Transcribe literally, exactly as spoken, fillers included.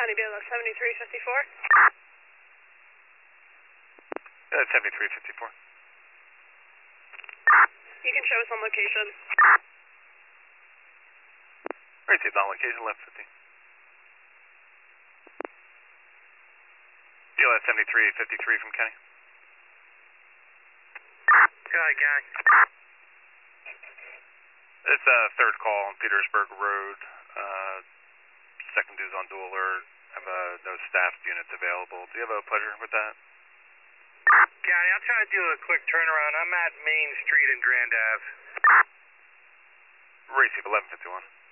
County B L S seventy-three fifty-four. Uh, seventy-three fifty-four. You can show us on location. Received on location, left fifty. B L S seventy-three fifty-three from County. Go ahead, County. It's a uh, third call on Petersburg Road. Uh, second is on dual alert. I have uh, no staff units available. Do you have a pleasure with that? County, I'll try to do a quick turnaround. I'm at Main Street in Grand Ave. Receive eleven fifty-one.